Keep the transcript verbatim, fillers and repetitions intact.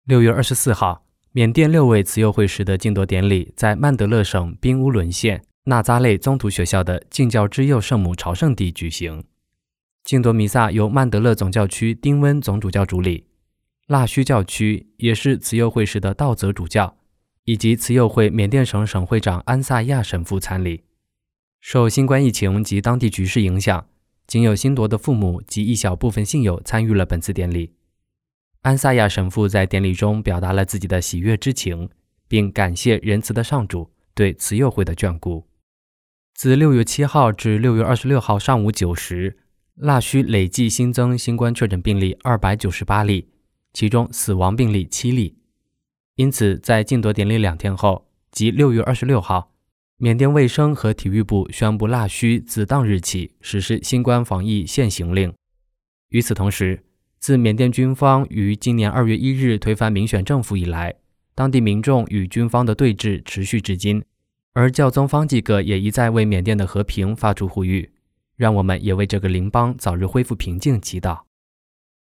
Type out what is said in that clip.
六月二十四号，缅甸六位慈幼会士的敬铎典礼在曼德勒省宾乌伦县纳扎勒宗徒学校的敬教之佑圣母朝圣地举行。敬铎弥撒由曼德勒总教区丁温总主教主理，腊戌教区也是慈幼会士的道泽主教，以及慈幼会缅甸省省会长安萨亚神父参礼。受新冠疫情及当地局势影响，仅有新铎的父母及一小部分信友参与了本次典礼。安萨亚神父在典礼中表达了自己的喜悦之情，并感谢仁慈的上主对慈幼会的眷顾。自六月七号至六月二十六号上午九时，腊戌累计新增新冠确诊病例二百九十八例，其中死亡病例七例。因此，在敬铎典礼两天后，即六月二十六号，缅甸卫生和体育部宣布腊戌自当日起实施新冠防疫限行令。与此同时，自缅甸军方于今年二月一日推翻民选政府以来，当地民众与军方的对峙持续至今，而教宗方济各也一再为缅甸的和平发出呼吁，让我们也为这个邻邦早日恢复平静祈祷。